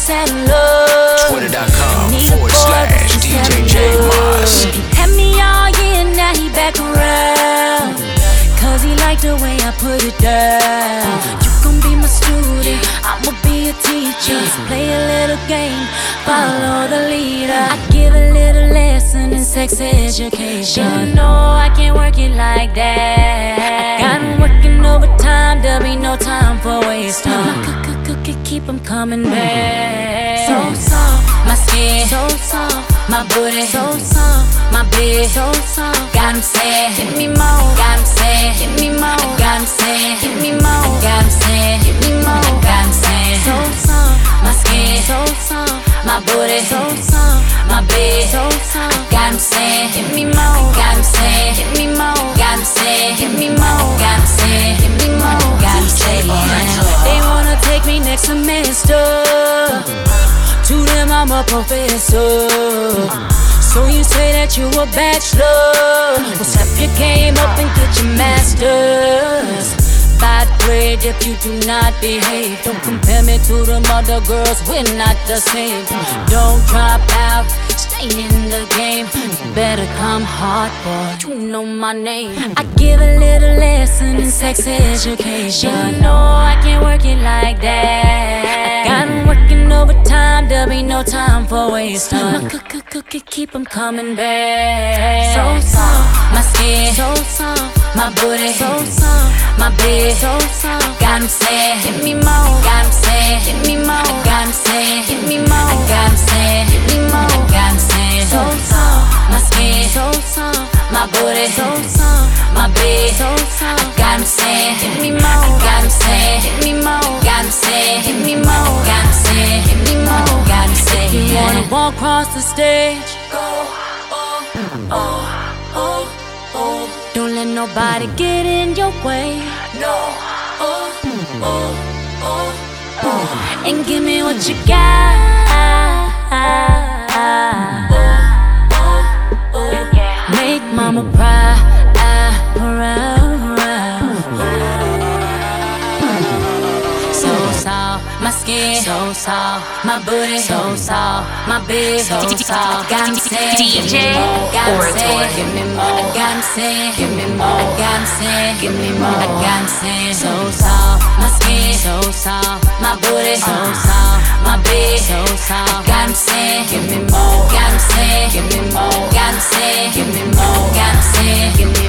sad love. Twitter.com/DJ Moss. Had me all year, now he back around. Cause he liked the way I put it down. You gon' be my student, I'ma be a teacher. Play a little game, follow the leader. I give a little lesson in sex education. You know I can't work it like that. Got him working overtime, there'll be no time for waste time. Keep him coming back. So soft, my skin, so soft, my booty, so soft, my bed, so soft. Got him saying, hit me more. Got him saying, hit me more. Got him saying, hit me more. Got him saying, hit me more. Got him saying, so soft, my skin, so soft, my booty, so soft, my bed, so soft. Got him saying, hit me more. Got him saying, hit me more. Got him saying, hit me more. Got him saying, hit me more. Got him saying, they wanna take me next semester. To them I'm a professor. So you say that you a bachelor? Well, step your game up and get your master's. Bad grade if you do not behave. Don't compare me to them other girls, we're not the same. Don't drop out, stay in the game. Better come hard, boy, you know my name. I give a little lesson in sex education. You know I can't work it like that. Got him working overtime, there'll be no time for waste time. Keep him coming back. So soft, my skin, so soft, my booty, so soft, my bed, so soft. Got him saying, hit me more. Got him saying, hit me more. Got him saying, hit me more. Got him saying, hit me more. Got him saying, so soft, my skin, so soft, my booty, so soft, my bed, so soft. Got him saying, hit me more. Got him saying, hit me more. Got him saying, hit me more. Got him saying, hit me more. Got him saying, you wanna walk across the stage? Go, oh, oh, oh, oh. Don't let nobody get in your way. No, oh, oh, oh, oh. And give me what you got. Make mama proud. So soft, my skin, so soft, my booty, so soft, my bed, so soft. Got him saying, DJ Orator. give me more. I got him saying, give me more. I got him saying, give me more. I got him saying, so soft, my skin, so soft, my booty, so soft, my bed, so soft. Got him saying, give me more. Got him saying, give me more. Got him saying, give me more. Got him saying, give me more.